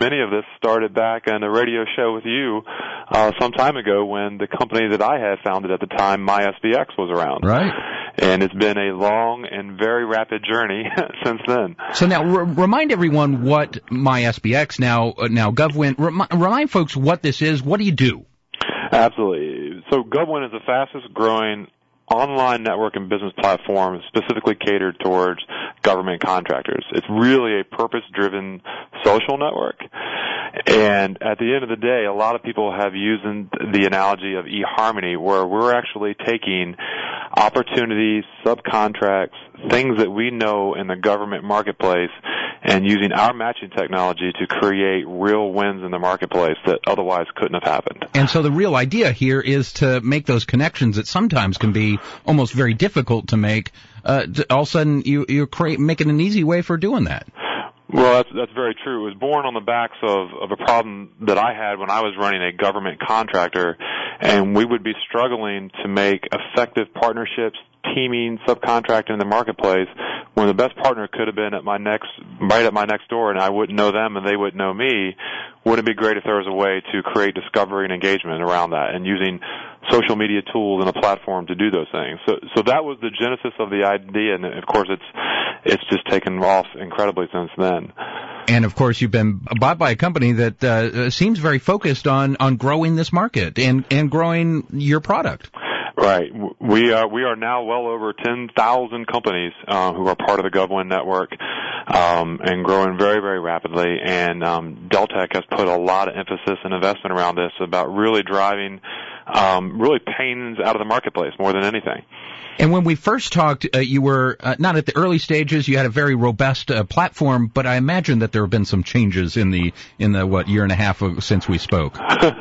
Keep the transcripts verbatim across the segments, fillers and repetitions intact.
many of this started back on a radio show with you uh, some time ago when the company that I had founded at the time, MySBX, was around. Right. And it's been a long and very rapid journey since then. So now, r- remind everyone what MySBX, now, uh, now GovWin, remi- remind folks what this is. What do you do? Absolutely. So GovWin is the fastest growing online network and business platform specifically catered towards government contractors. It's really a purpose-driven social network. And at the end of the day, a lot of people have used the analogy of eHarmony, where we're actually taking opportunities, subcontracts, things that we know in the government marketplace, and using our matching technology to create real wins in the marketplace that otherwise couldn't have happened. And so the real idea here is to make those connections that sometimes can be almost very difficult to make. Uh, to, all of a sudden, you, you're create, making an easy way for doing that. Well, that's, that's very true. It was born on the backs of, of a problem that I had when I was running a government contractor, and we would be struggling to make effective partnerships, teaming, subcontracting in the marketplace, when the best partner could have been at my next, right at my next door, and I wouldn't know them and they wouldn't know me. Wouldn't it be great if there was a way to create discovery and engagement around that, and using social media tools and a platform to do those things? So, so that was the genesis of the idea, and of course, it's it's just taken off incredibly since then. And of course, you've been bought by a company that uh, seems very focused on on growing this market and and growing your product. Right. We are, we are now well over ten thousand companies uh, who are part of the GovWin network, um, and growing very, very rapidly. And um, Deltek has put a lot of emphasis and investment around this, about really driving um, really pains out of the marketplace more than anything. And when we first talked, uh, you were uh, not at the early stages. You had a very robust uh, platform, but I imagine that there have been some changes in the in the what year and a half since we spoke.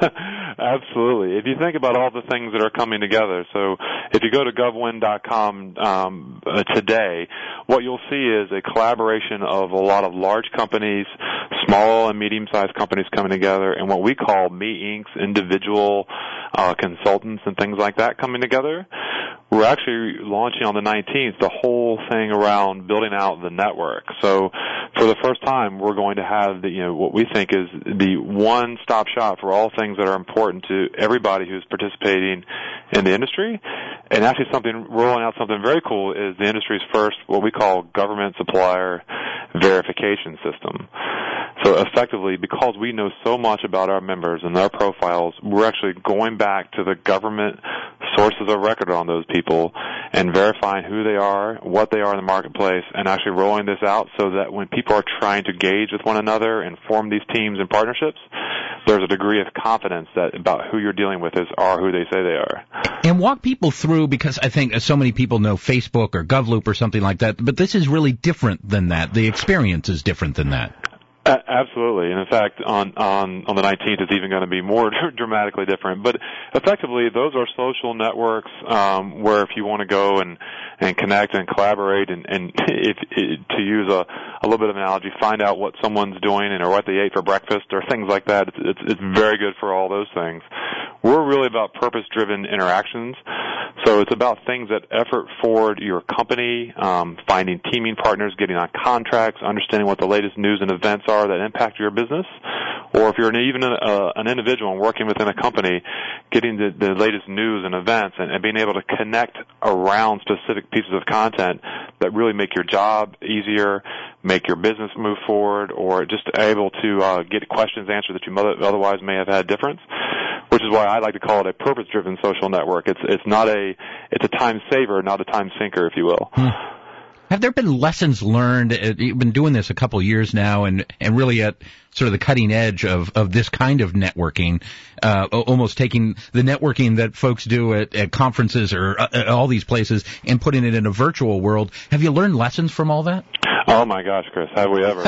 Absolutely. If you think about all the things that are coming together, so if you go to govwin dot com um, uh, today, what you'll see is a collaboration of a lot of large companies, small and medium-sized companies coming together, and what we call Me Incorporated's individual uh, consultants and things like that coming together. We're actually launching on the nineteenth the whole thing around building out the network. So for the first time, we're going to have the, you know, what we think is the one-stop shop for all things that are important to everybody who's participating in the industry. And actually something, rolling out something very cool is the industry's first, what we call government supplier verification system. So effectively, because we know so much about our members and their profiles, we're actually going back to the government sources of record on those people and verifying who they are, what they are in the marketplace, and actually rolling this out so that when people are trying to gauge with one another and form these teams and partnerships, there's a degree of confidence that about who you're dealing with is are who they say they are. And walk people through, because I think so many people know Facebook or GovLoop or something like that, but this is really different than that. The experience is different than that. Uh, absolutely, and in fact, on on on the nineteenth, it's even going to be more dramatically different. But effectively, those are social networks um, where if you want to go and and connect and collaborate, and and if, if to use a a little bit of analogy, find out what someone's doing and or what they ate for breakfast or things like that. It's it's, it's very good for all those things. We're really about purpose-driven interactions. So it's about things that effort forward your company, um, finding teaming partners, getting on contracts, understanding what the latest news and events are that impact your business. Or if you're an, even a, uh, an individual and working within a company, getting the, the latest news and events and, and being able to connect around specific pieces of content that really make your job easier, make your business move forward, or just able to uh, get questions answered that you otherwise may have had difference. Which is why I like to call it a purpose-driven social network. It's it's not a it's a time saver, not a time sinker, if you will. Hmm. Have there been lessons learned? You've been doing this a couple of years now, and and really at sort of the cutting edge of of this kind of networking, uh, almost taking the networking that folks do at, at conferences or uh, all these places and putting it in a virtual world. Have you learned lessons from all that? Oh my gosh, Chris, have we ever?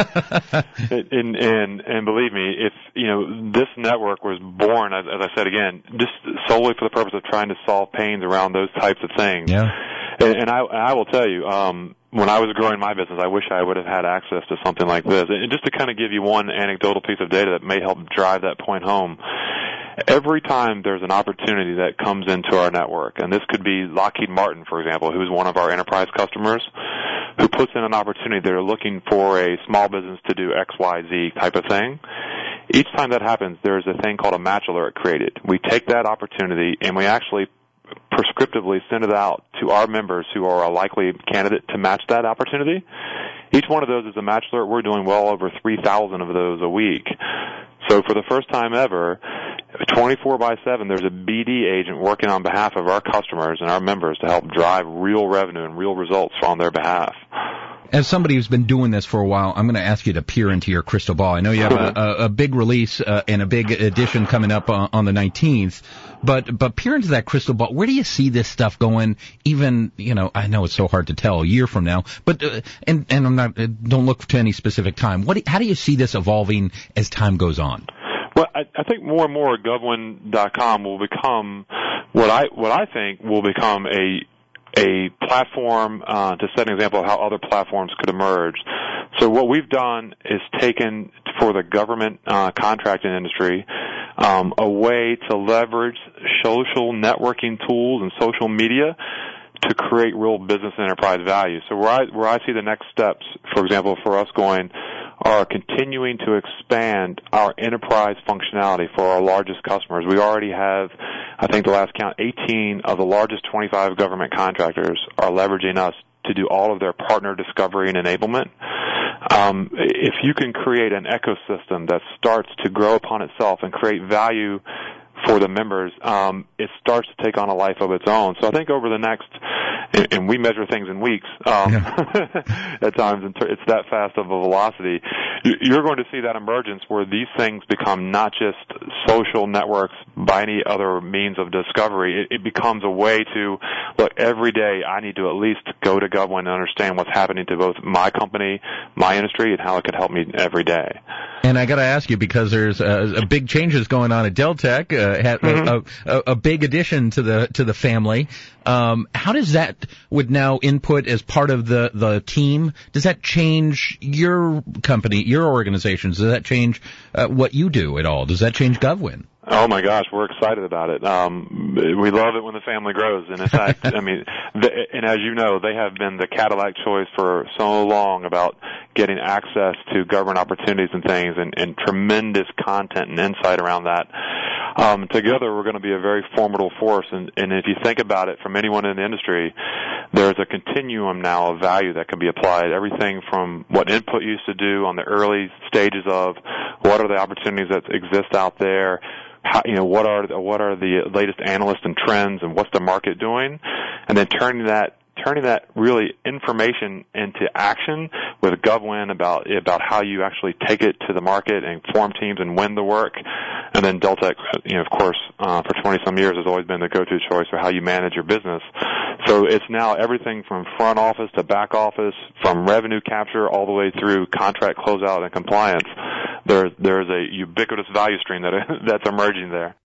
and, and and believe me, if you know this network was born, as, as I said again, just solely for the purpose of trying to solve pains around those types of things. Yeah. And, and I, I will tell you, um, when I was growing my business, I wish I would have had access to something like this. And just to kind of give you one anecdotal piece of data that may help drive that point home. Every time there's an opportunity that comes into our network, and this could be Lockheed Martin, for example, who's one of our enterprise customers, who puts in an opportunity, they're looking for a small business to do X Y Z type of thing. Each time that happens, there's a thing called a match alert created. We take that opportunity and we actually prescriptively send it out to our members who are a likely candidate to match that opportunity. Each one of those is a match alert. We're doing well over three thousand of those a week. So for the first time ever, twenty-four by seven, there's a B D agent working on behalf of our customers and our members to help drive real revenue and real results on their behalf. As somebody who's been doing this for a while, I'm going to ask you to peer into your crystal ball. I know you have a, a, a big release uh, and a big edition coming up on, on the nineteenth, but but peer into that crystal ball. Where do you see this stuff going? Even, you know, I know it's so hard to tell a year from now, but uh, and and I'm not don't look to any specific time. What do, how do you see this evolving as time goes on? Well, I, I think more and more GovWin dot com will become what I what I think will become a a platform uh, to set an example of how other platforms could emerge. So what we've done is taken for the government uh, contracting industry um, a way to leverage social networking tools and social media to create real business and enterprise value. So where I, where I see the next steps, for example, for us going, are continuing to expand our enterprise functionality for our largest customers. We already have, I think the last count, eighteen of the largest twenty-five government contractors are leveraging us to do all of their partner discovery and enablement. Um, if you can create an ecosystem that starts to grow upon itself and create value for the members, um, it starts to take on a life of its own. So I think over the next, and, and we measure things in weeks um, yeah. at times, and it's that fast of a velocity. You're going to see that emergence where these things become not just social networks by any other means of discovery. It, it becomes a way to, look, every day I need to at least go to GovWin and understand what's happening to both my company, my industry, and how it could help me every day. And I got to ask you, because there's a, a big changes going on at Deltek, uh, had mm-hmm. a, a, a big addition to the to the family. Um, how does that, with now input as part of the, the team, does that change your company, your organizations? Does that change uh, what you do at all? Does that change GovWin? Oh my gosh, we're excited about it. Um, we love it when the family grows. And in fact, I mean, the, and as you know, they have been the Cadillac choice for so long about getting access to government opportunities and things, and, and tremendous content and insight around that. Um, together, we're going to be a very formidable force. And, and if you think about it, from anyone in the industry, there's a continuum now of value that can be applied. Everything from what Input used to do on the early stages of what are the opportunities that exist out there. How, you know, what are the, what are the latest analysts and trends, and what's the market doing, and then turning that turning that really information into action with GovWin about about how you actually take it to the market and form teams and win the work. And then Deltek, you know, of course, uh, for twenty some years has always been the go-to choice for how you manage your business. So it's now everything from front office to back office, from revenue capture all the way through contract closeout and compliance. There, there's a ubiquitous value stream that that's emerging there.